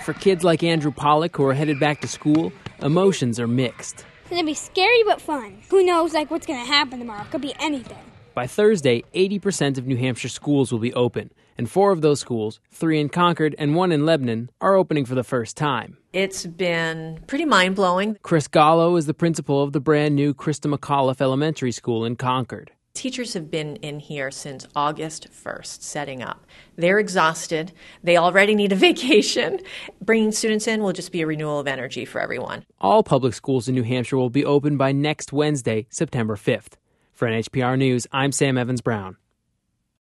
For kids like Andrew Pollock who are headed back to school, emotions are mixed. It's going to be scary but fun. Who knows what's going to happen tomorrow? It could be anything. By Thursday, 80% of New Hampshire schools will be open, and 4 of those schools, 3 in Concord and 1 in Lebanon, are opening for the first time. It's been pretty mind-blowing. Chris Gallo is the principal of the brand-new Christa McAuliffe Elementary School in Concord. Teachers have been in here since August 1st, setting up. They're exhausted. They already need a vacation. Bringing students in will just be a renewal of energy for everyone. All public schools in New Hampshire will be open by next Wednesday, September 5th. For NHPR News, I'm Sam Evans-Brown.